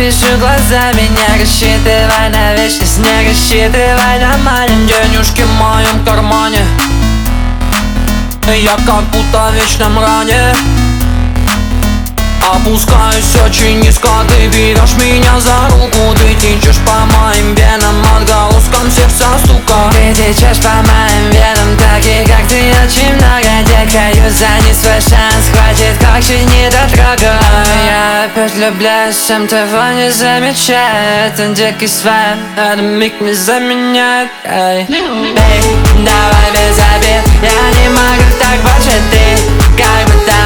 вижу глазами, не рассчитывай на вечность, не рассчитывай на маленькие денежки в моем кармане. Я как будто в вечном ране. Опускаюсь очень низко, ты берешь меня за руку. Ты течешь по моим венам, отголоском сердца стука. Ты течешь по моим венам, такие как ты очень много. Декаю за не свой шанс, хватит, как же не дотрогай. Я опять влюбляюсь, сам того не замечаю. Это дикий свайп, этот миг не заменяет. Эй, давай без обид, я не могу так больше. Ты как бы так